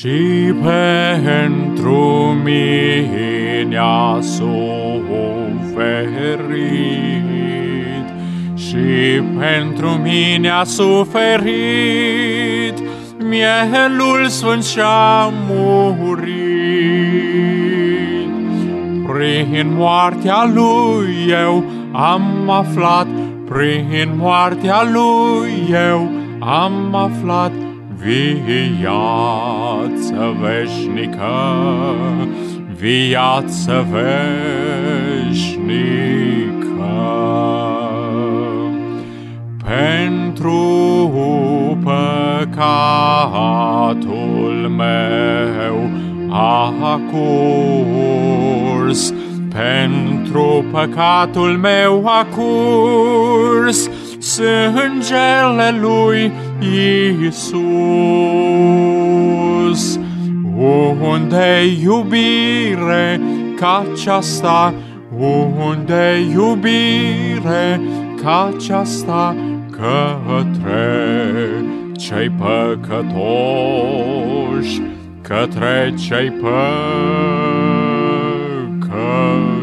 și pentru mine a suferit, și pentru mine a suferit, mielul sfânt și-a murit. Prin moartea lui eu am aflat, prin moartea lui eu am aflat viață veșnică, viață veșnică. Pentru păcatul meu a curs, pentru păcatul meu a curs sângele lui Iisus. Unde iubire ca aceasta, unde iubire ca aceasta către cei păcătoși, către cei păcătoși.